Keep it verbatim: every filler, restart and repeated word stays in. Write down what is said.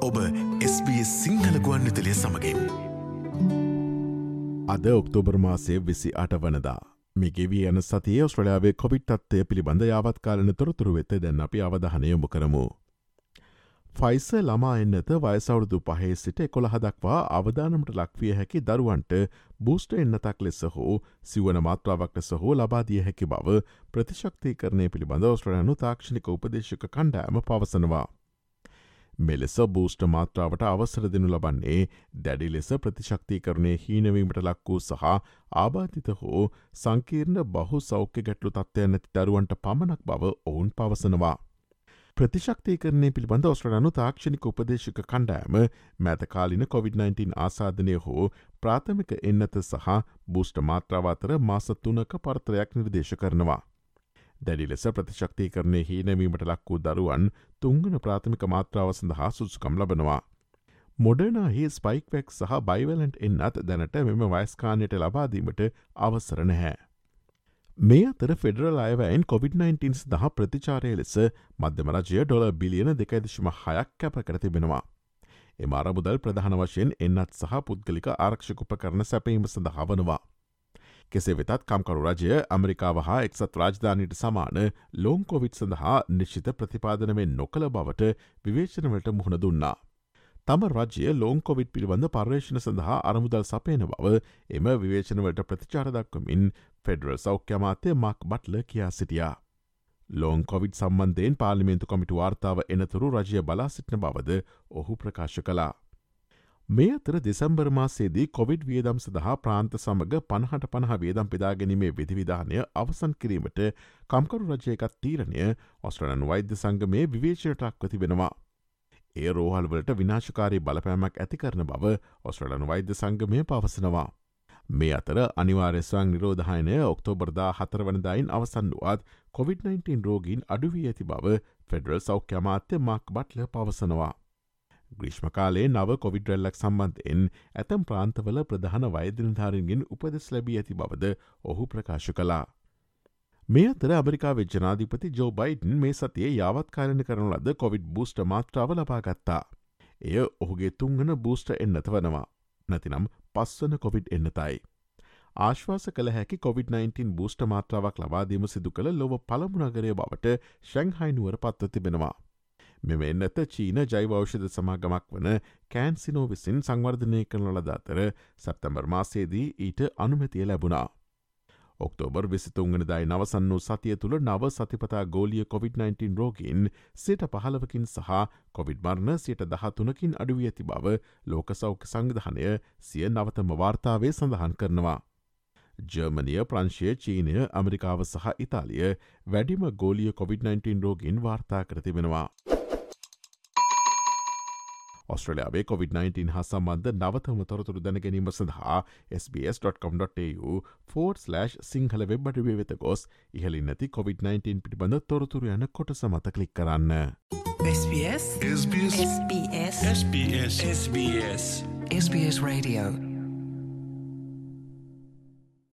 ඔබ S B S Sinhala ගුවන්විදුලිය සමගින්. අද ඔක්තෝබර් මාසයේ විසි අට වනදා. මේ ගෙවී යන සතියේ ඔස්ට්‍රේලියාවේ කොවිඩ් තත්ත්වය පිළිබඳ යාවත්කාලන තොරතුරු වෙත දැන් අපි අවධානය යොමු කරමු. ෆයිසර් ළමා එන්නත වයස අවුරුදු පහේ සිට එකොළහ දක්වා අවදානමට ලක්විය හැකි දරුවන්ට බූස්ටර් එන්නතක් ලෙස හෝ සිවන මාත්‍රාවක් ලෙස හෝ ලබා දිය හැකි බව ප්‍රතිශක්තිකරණය පිළිබඳ ඔස්ට්‍රේලියානු තාක්ෂණික උපදේශක කණ්ඩායම පවසනවා. මෙලෙස බූස්ට මාත්‍රාවට අවසර දෙනු ලබන්නේ දැඩි ලෙස ප්‍රතිශක්තිකරණය හීනවීමට ලක් වූ සහ ආබාධිත හෝ සංකීර්ණ බහු සෞඛ්‍ය ගැටලු තත්ත්වයන් නැති දරුවන්ට පමණක් බව ඔවුන් පවසනවා. ප්‍රතිශක්තිකරණය පිළිබඳ ඔස්ට්‍රේලියානු තාක්ෂණික උපදේශක කණ්ඩායම මෑතකාලින කොවිඩ් නයින්ටීන් ආසාධනය හෝ ප්‍රාථමික එන්නත සහ බූස්ට මාත්‍රාව අතර මාස තුනක පරතරයක් නිර්දේශ කරනවා. දැඩි ලෙස ප්‍රතිශක්තිකරණය හීනැවීමට ලක් වූ දරුවන් තුංගන ප්‍රාථමික මාත්‍රාව සඳහා සුදුසුකම් ලබනවා. මොඩර්නාහි ස්පයික්වැක් සහ බයිවලන්ට් එන්නත් දැනට මෙම වයස්කානයට ලබාදීමට අවසර නැහැ. මේ අතර ෆෙඩරල් අයවැයින් කොවිඩ් නයින්ටීන් සඳහා ප්‍රතිචාරය ලෙස මධ්‍යම රජය ඩොලර් බිලියන දෙකදශම හයක් කැප කර තිබෙනවා. එම අරමුදල් ප්‍රධාන වශයෙන් එන්නත් සහ පුද්ගලික ආරක්ෂක උපකරණ සැපීම සඳහා වනවා. කෙසේ වෙතත් කම්කරු රජය ඇමරිකාව හා එක්සත් රාජධානයට සමාන ලෝන් කොවිඩ් සඳහා නිශ්චිත ප්‍රතිපාදනවෙන් නොකළ බවට විවේචනවලට මුහුණ දුන්නා. තම රජය ලෝන් කොවිඩ් පිළිබඳ පර්යේෂණ සඳහා අරමුදල් සපයන බව එම විවේචනවලට ප්‍රතිචාර දක්වමින් ෆෙඩරල් සෞඛ්‍ය අමාත්‍ය මාක් බට්ලර් කියා සිටියා. ලෝන් කොවිඩ් සම්බන්ධයෙන් පාර්ලිමේන්තු කොමිටු වාර්තාව එනතුරු රජය බලා සිටින බවද ඔහු ප්‍රකාශ කළා. මේ අතර දෙසැම්බර් මාසේදී කොවිඩ් වියදම් සඳහා ප්‍රාන්ත සමග පණහට පණහ වියදම් පෙදාගැනීමේ විධවිධානය අවසන් කිරීමට කම්කරු රජයකත් තීරණය ඔස්ට්‍රේලියානු වෛද්‍ය සංගමේ විවේචනයට ලක්ව තිබෙනවා. ඒ රෝහල්වලට විනාශකාරී බලපෑමක් ඇති කරන බව ඔස්ට්‍රේලියානු වෛද්‍ය සංගමය පවසනවා. මේ අතර අනිවාර්ය ස්වයං නිරෝධායනය ඔක්තෝබර් දාහතර වනදායින් අවසන් වුවත් කොවිඩ් නයින්ටීන් රෝගීන් අඩුවී ඇති බව ෆෙඩරල් සෞඛ්‍ය අමාත්‍ය මාක් බට්ලර් පවසනවා. ග්‍රීෂ්ම කාලේ නව කොවිඩ් රැල්ලක් සම්බන්ධයෙන් ඇතැම් ප්‍රාන්තවල ප්‍රධාන වෛද්‍යනිලධාරීන්ගෙන් උපදෙස් ලැබී ඇති බවද ඔහු ප්‍රකාශ කළා. මේ අතර ඇමරිකාවේ ජනාධිපති ජෝ බයිඩන් මේ සතියේ යාවත්කාලන කරන ලද කොවිඩ් බූස්ට මාත්‍රාව ලබාගත්තා. එය ඔහුගේ තුංගන බූස්ට එන්නත වනවා. නැතිනම් පස්වන කොවිඩ් එන්නතයි. ආශ්වාස කළ හැකි කොවිඩ් නයින්ටීන් බූස්ට මාත්‍රාවක් ලබාදීම සිදු කළ ලොව පළමුනගරය බවට ශැංහයිනුවර පත්ව තිබෙනවා. මෙම එන්නත චීන ජෛවෞෂධ සමාගමක් වන කෑන්සිනෝ විසින් සංවර්ධනය කරන ලද අතර සැප්තැම්බර් මාසේදී ඊට අනුමැතිය ලැබුණා. ඔක්තෝබර් විසිතුන්ගනදායි නවසන් වූ සතිය තුළ නව සතිපතා ගෝලිය කොවිඩ් නයින්ටීන් රෝගීන් සියට පහළවකින් සහ කොවිඩ් මරණ සියට දහතුනකින් අඩුවී ඇති බව ලෝක සෞඛ්‍ය සංවිධානය සිය නවතම වාර්තාවේ සඳහන් කරනවා. ජර්මනිය ප්‍රංශය චීනය ඇමරිකාව සහ ඉතාලිය වැඩිම ගෝලිය කොවිඩ් නයින්ටීන් රෝගීන් වාර්තා කර තිබෙනවා. ඔස්ට්‍රේලියාවේ කොවිඩ් නයින්ටීන් හා සම්බන්ධ නවතම තොරතුරු දැනගැනීම සඳහා S B S dot com dot A U forward slash Sinhala web අඩවිය වෙත ගොස් ඉහළින් නැති කොවිඩ් නයින්ටීන් පිළිබඳ තොරතුරු යන කොටස මත ක්ලික් කරන්න. S B S S B S S B S S B S S B S Radio